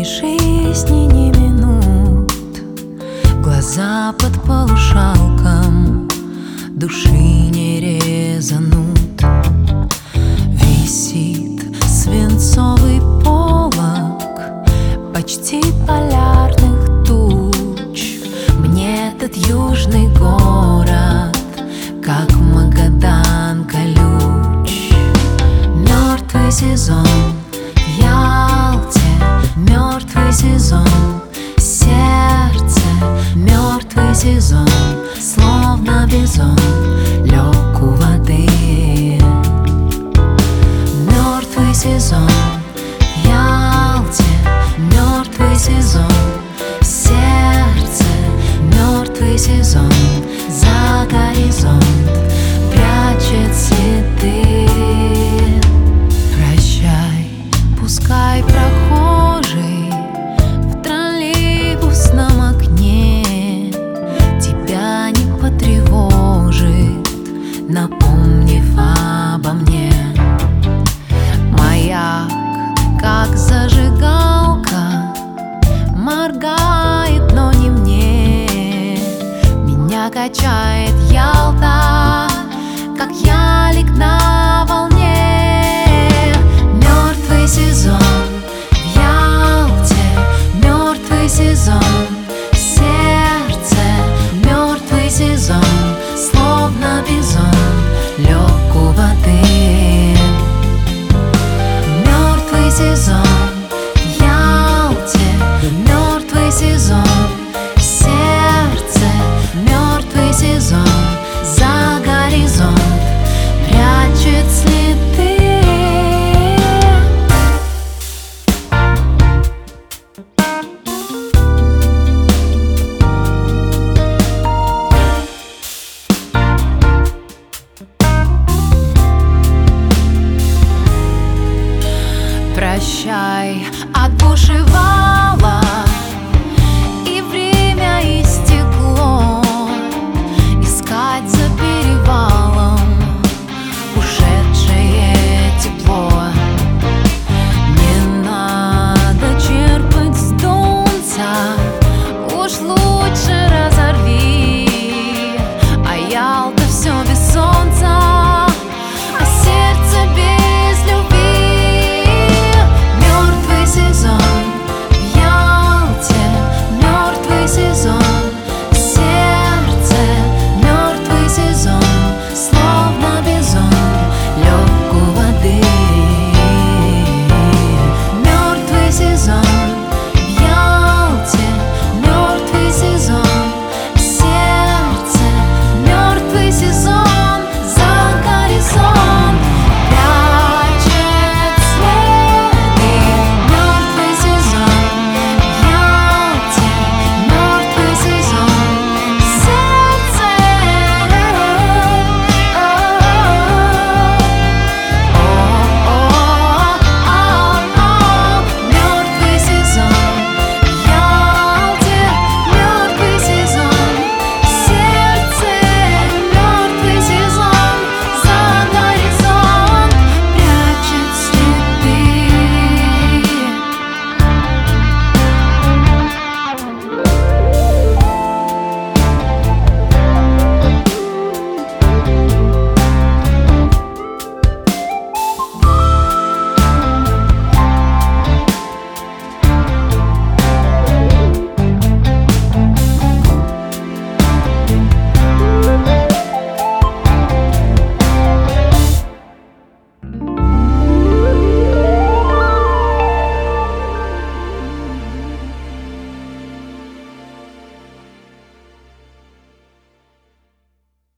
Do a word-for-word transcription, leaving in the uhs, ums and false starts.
Ни жизни, ни минут, глаза под полушалком, души не резанут. Висит свинцовый полог почти полярных туч. Мне этот южный город, как Магадан, колюч. Мертвый сезон в Ялте, мертвый сезон в сердце, мертвый сезон, словно бизон лег у воды. Мертвый сезон в Ялте, мертвый сезон в сердце, мертвый сезон за горизонт прячет цветы. Прощай, пускай прохожий в троллейбусном окне тебя не потревожит, напомнив обо мне. Маяк, как зажигалка, моргает, но не мне. Меня качает